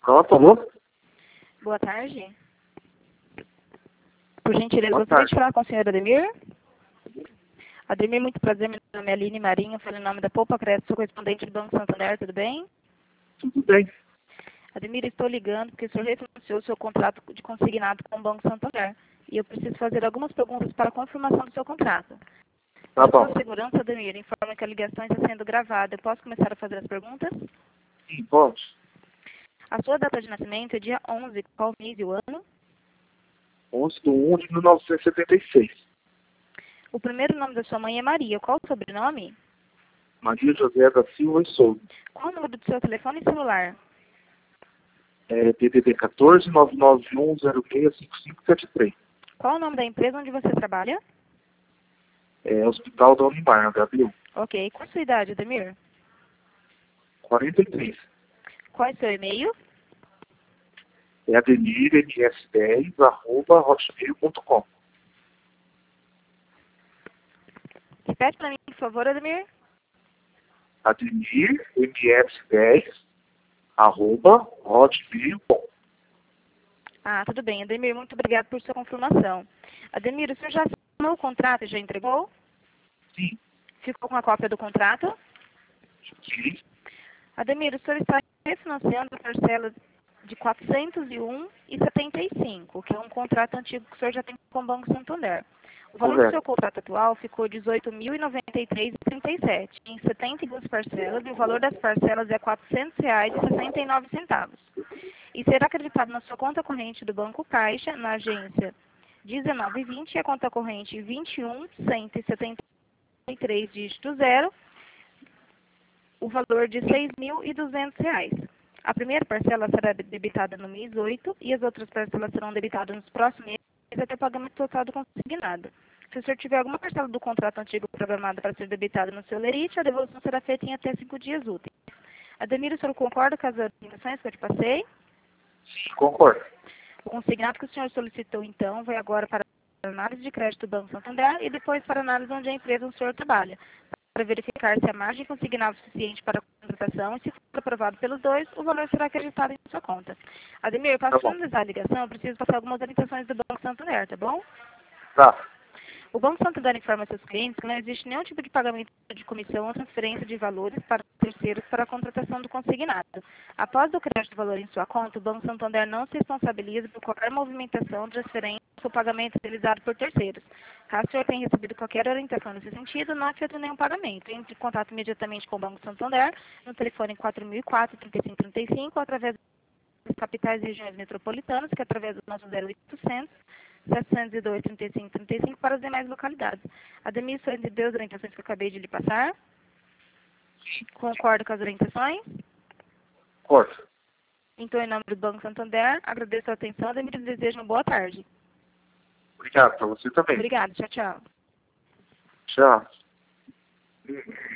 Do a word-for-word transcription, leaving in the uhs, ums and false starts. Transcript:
Pronto, alô? Boa tarde. Por gentileza, Boa gostaria tarde. de falar com o senhor Ademir? Ademir, muito prazer, meu nome é Aline Marinho, falo em nome da Poupa Crédito, sou correspondente do Banco Santander, tudo bem? Tudo bem. Ademir, estou ligando porque o senhor refinanciou o seu contrato de consignado com o Banco Santander e eu preciso fazer algumas perguntas para a confirmação do seu contrato. Tá Para bom. sua segurança, Ademir, informa que a ligação está sendo gravada. Eu posso começar a fazer as perguntas? Sim, pode. A sua data de nascimento é dia onze, qual mês e o ano? onze de um de mil novecentos e setenta e seis. O primeiro nome da sua mãe é Maria, qual o sobrenome? Maria José da Silva e Souza. Qual o número do seu telefone e celular? É D D D quatorze, nove nove um, zero seis, cinco cinco sete três. Qual o nome da empresa onde você trabalha? É Hospital da Unimar, H B U. Ok. Qual a sua idade, Ademir? quarenta e três. Qual é o seu e-mail? É ademir m s dez arroba hotmail ponto com. Repete para mim, por favor, Ademir. ademir m s dez arroba hotmail ponto com. Ah, tudo bem. Ademir, muito obrigado por sua confirmação. Ademir, o senhor já assinou o contrato e já entregou? Sim. Ficou com a cópia do contrato? Sim. Ademir, o senhor está refinanciando a parcela de quatrocentos e um e setenta e cinco, que é um contrato antigo que o senhor já tem com o Banco Santander. O valor do seu contrato atual ficou dezoito mil e noventa e três reais e trinta e sete centavos, em setenta e duas parcelas, e o valor das parcelas é quatrocentos reais e sessenta e nove centavos. E será acreditado na sua conta corrente do Banco Caixa, na agência dezenove vinte, e a conta corrente vinte e um, cento e setenta e três, dígito zero, o valor de seis mil e duzentos reais. A primeira parcela será debitada no mês oito e as outras parcelas serão debitadas nos próximos meses até o pagamento total do consignado. Se o senhor tiver alguma parcela do contrato antigo programada para ser debitada no seu lerite, a devolução será feita em até cinco dias úteis. Ademir, o senhor concorda com as orientações que eu te passei? Sim, concordo. O consignado que o senhor solicitou, então, vai agora para a análise de crédito do Banco Santander e depois para a análise onde a empresa onde o senhor trabalha, para verificar se a margem consignada é suficiente para a contratação e, se for aprovado pelos dois, o valor será acreditado em sua conta. Ademir, para Tá bom. finalizar a ligação, eu preciso passar algumas orientações do Banco Santander, tá bom? Tá. O Banco Santander informa seus clientes que não existe nenhum tipo de pagamento de comissão ou transferência de valores para terceiros para a contratação do consignado. Após o crédito do valor em sua conta, o Banco Santander não se responsabiliza por qualquer movimentação, transferência ou pagamento realizado por terceiros. Caso o senhor tenha recebido qualquer orientação nesse sentido, não afeta nenhum pagamento. Entre em contato imediatamente com o Banco Santander no telefone quatro mil e quatro, trinta e cinco trinta e cinco ou através das capitais e regiões metropolitanas, que é através do nosso zero oitocentos, setecentos e dois, trinta e cinco trinta e cinco para as demais localidades. Ademir, o senhor entendeu as orientações que eu acabei de lhe passar? Concorda com as orientações? Concordo. Então, em nome do Banco Santander, agradeço a atenção, Ademir, e desejo uma boa tarde. Obrigado para você também. Obrigada, tchau, tchau. Tchau.